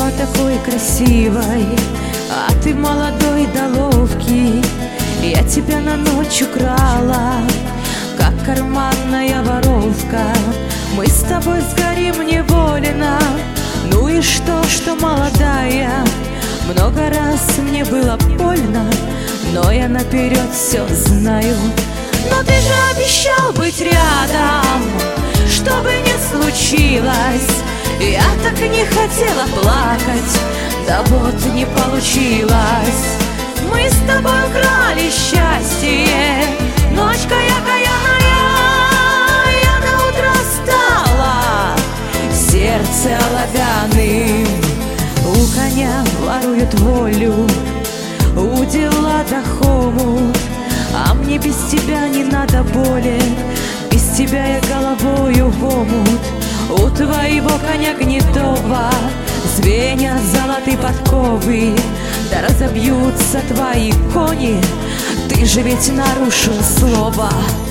была такой красивой, а ты молодой да ловкий. Я тебя на ночь украла, как карманная воровка. Мы с тобой сгорим неволено. Ну и что молодая? Много раз мне было больно, но я наперед все знаю. Но ты же обещал быть рядом, чтобы не случилось. Я так и не хотела плакать, да вот не получилось. Мы с тобой украли счастье, ночка якая, я на утро стала сердце оловянным. У коня воруют волю, у дела да хомут, а мне без тебя не надо боли, без тебя я головою в омут. У твоего коня гнедого звенья золотые подковы, да разобьются твои кони, ты же ведь нарушил слово.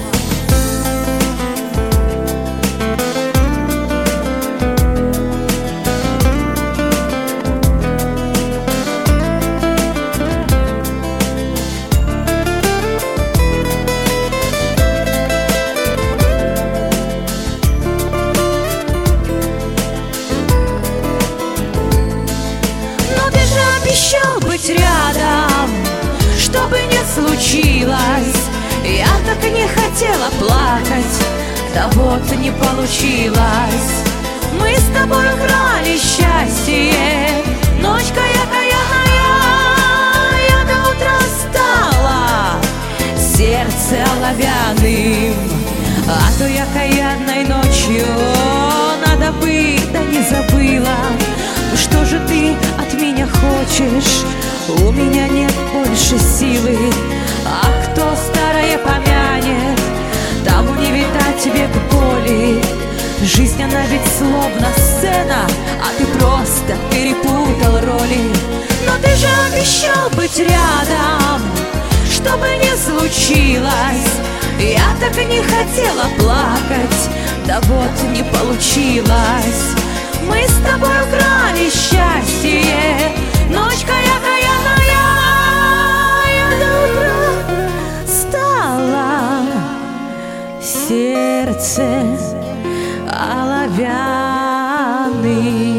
Обещал быть рядом, чтобы не случилось. Я так и не хотела плакать, да вот не получилось. Мы с тобой украли счастье, ночка якая, я до утра стала сердце оловянным. А то я каянной ночью надо бы, да не забыла. Ну что же ты от меня хочешь? У меня нет больше силы. А кто старое помянет, тому не видать тебе боли. Жизнь она ведь словно сцена, а ты просто перепутал роли. Но ты же обещал быть рядом, чтобы не случилось. Я так и не хотела плакать, да вот не получилось. Мы с тобой украли счастье, ночка якая, я до утра стала сердце оловянным.